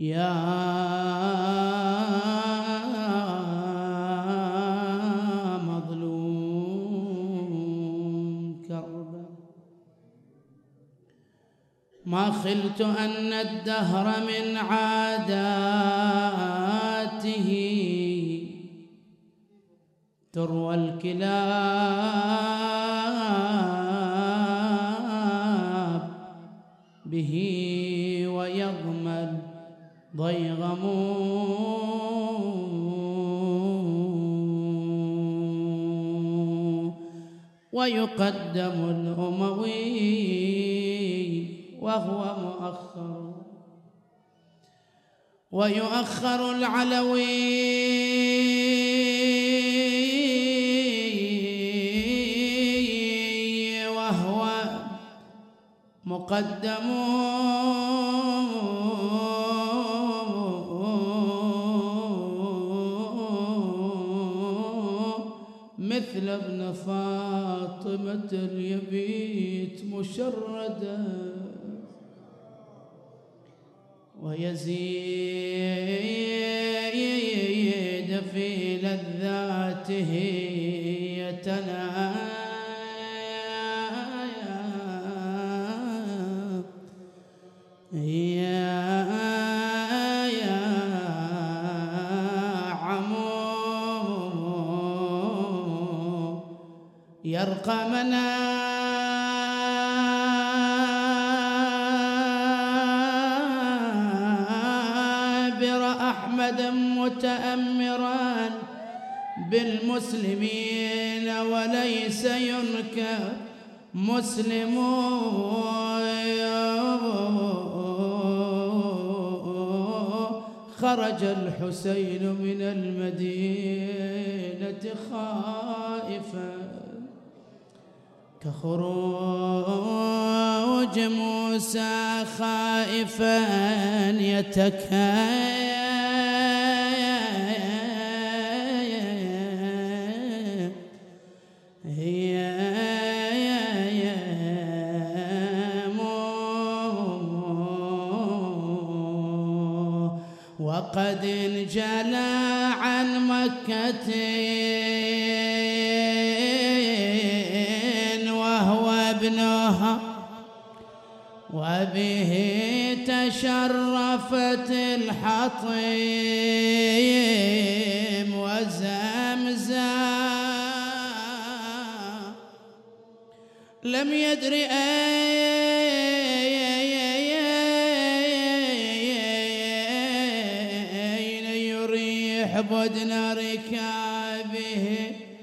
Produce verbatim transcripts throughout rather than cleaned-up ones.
يا مظلوم كربلاء. ما خلت أن الدهر من عاداته تروى الكلاب به ويضمن ضيغم ويقدم الأموي وهو مؤخر ويؤخر العلوي وهو مقدم مثل ابن فاطمة اليبيت مشردا ويزيد في لذاته يتنايا يرقى منابر أحمد متأمرا بالمسلمين وليس ينكر مسلم خرج الحسين من المدينة خائفا كخروج موسى خائفا يتكيم وقد انجلى عن مكة ابنها وبه تشرفت الحطيم وزمزم لم يدر أين يريح بدن ركابه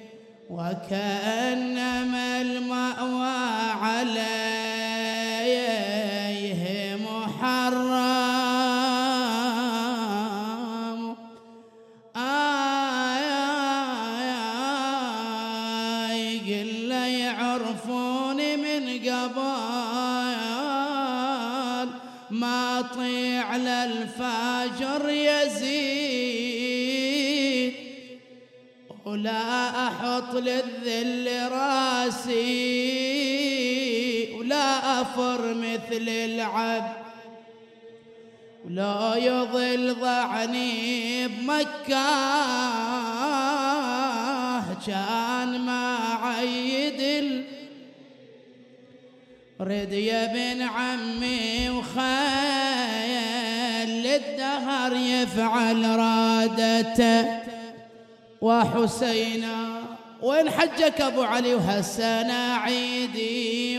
وكأنما المأوى عليه محرم آي آي قل يعرفوني من قبل ما طيع للفاجر يزيد ولا أحط للذل راسي ولا أفر مثل العبد ولا يضل ضعني بمكة كان ما عيد رد يا ابن عمي وخيل الدهر يفعل رادته وحسينا وين حجك ابو علي وهسنا عيدي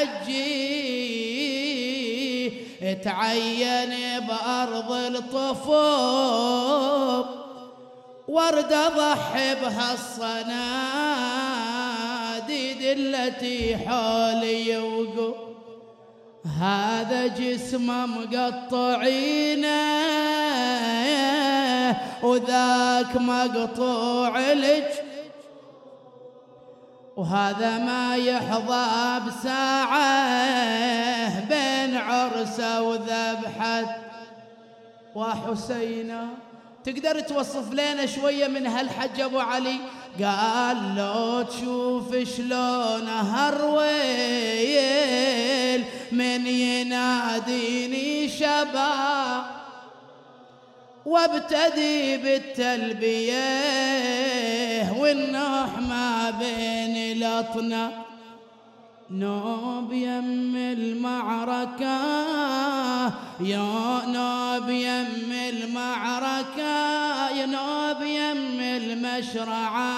وحجي اتعين بارض الطفوف ورد اضحي بهالصناديد التي حولي يوقف هذا جسمه مقطعينه وذاك مقطوع لج وهذا ما يحظى بساعة بين عرسه وذبحه وحسينه. تقدر توصف لنا شوية من هالحج أبو علي؟ قال لو تشوف شلون هرويل من يناديني شباب وابتدي بالتلبية والنوح ما بين الأطناب. نوب يم المعركة يا نوب يم المعركة يا نوب يم المشرعة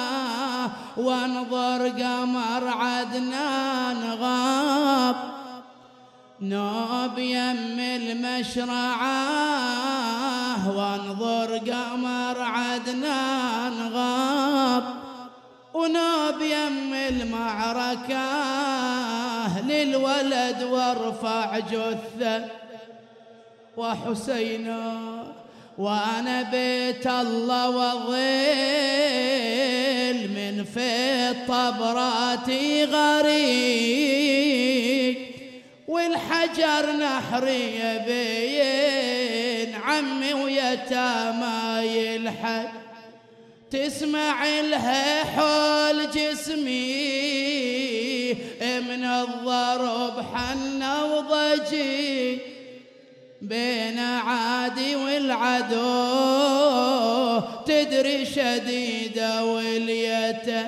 وانظر قمر عدنان غاب. نوب يم المشرعة وانظر قمر عدنان غاب. ونوب يم المعركة للولد وارفع جثة وحسينا وانا بيت الله وظل من في الطبرات غريب والحجر نحري بين عمي ويتامى يلحد. تسمع لها حول جسمي من الضرب حنا وضجي بين عادي والعدو تدري شديدة واليته.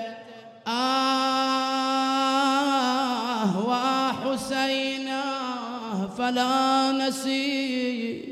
آه وحسينا فلا نسيت